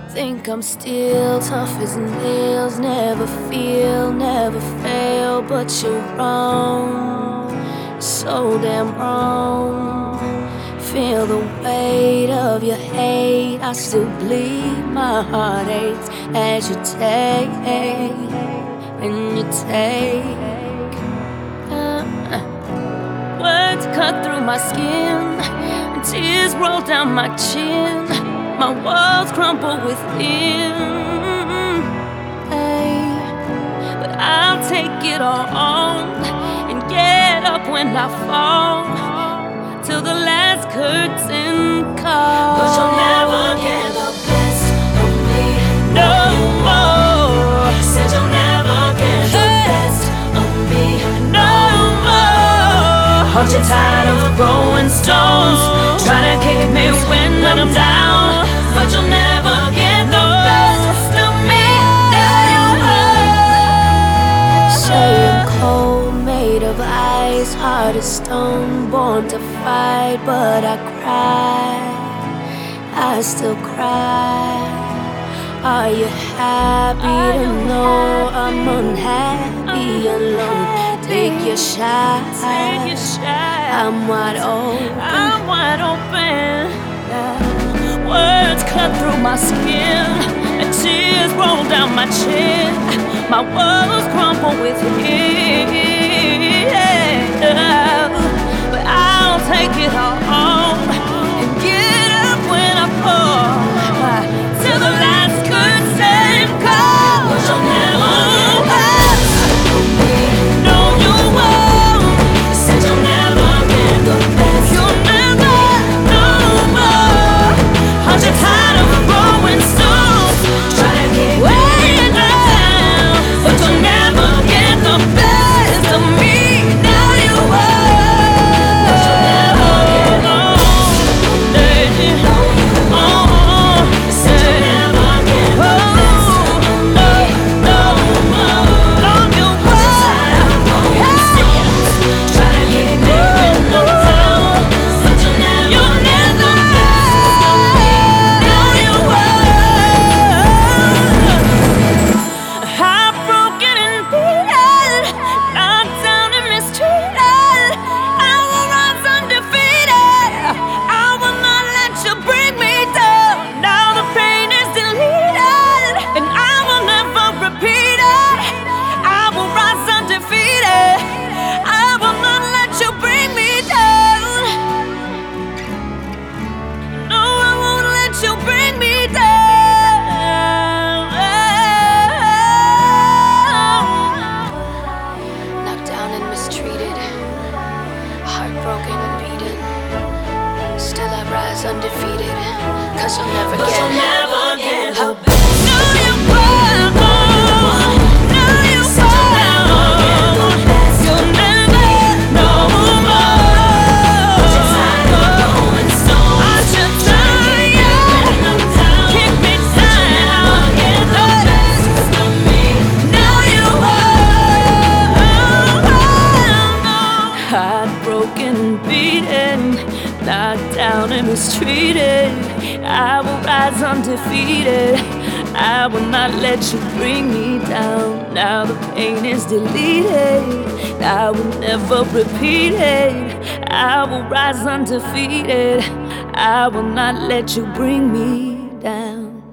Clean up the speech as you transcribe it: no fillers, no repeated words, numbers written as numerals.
Think I'm still tough as nails, never feel, never fail, but you're wrong, so damn wrong. Feel the weight of your hate, I still bleed, my heart aches as you take and you take. Words cut through my skin, and tears roll down my chin. My walls crumble within, but I'll take it all on and get up when I fall, till the last curtain calls. But you'll never get the best of me no more. Said you'll never get the best of me no more. Aren't you tired of throwing stones, trying to kick me when I'm down? But you'll never get the best of me. Say I'm cold, made of ice, heart of stone, born to fight. But I cry, I still cry. Are you happy to know I'm unhappy alone? Take your shot, I'm wide open. I'm wide open. Words cut through my skin, and tears roll down my chin. My walls crumble within, but I'll take it all on and get up when I fall, till the last curtain calls. But you'll never No, you won't. Said you'll never get the best. You'll never, no more. Aren't you tired of throwing stones, Trying to get weighing down? But you'll never get the best of me. Now you won't. Said you'll never get the best of me. Trying to get me when I'm down. But you'll never get the best of me. Heartbroken and beaten, knocked down and mistreated, I will rise undefeated. I will not let you bring me down. Now the pain is deleted, and I will never repeat it. I will rise undefeated. I will not let you bring me down. No, I won't let you bring me down. Knocked down and mistreated, heartbroken and beaten, still I rise undefeated, 'cause you'll never But get you'll it. never get the No, you won't. No, you won't. You'll never, no more. going stone. I should try, kick me down. Now you won't. Heartbroken, beaten, knocked down and mistreated, I will rise undefeated. I will not let you bring me down. Now the pain is deleted, I will never repeat it. I will rise undefeated. I will not let you bring me down.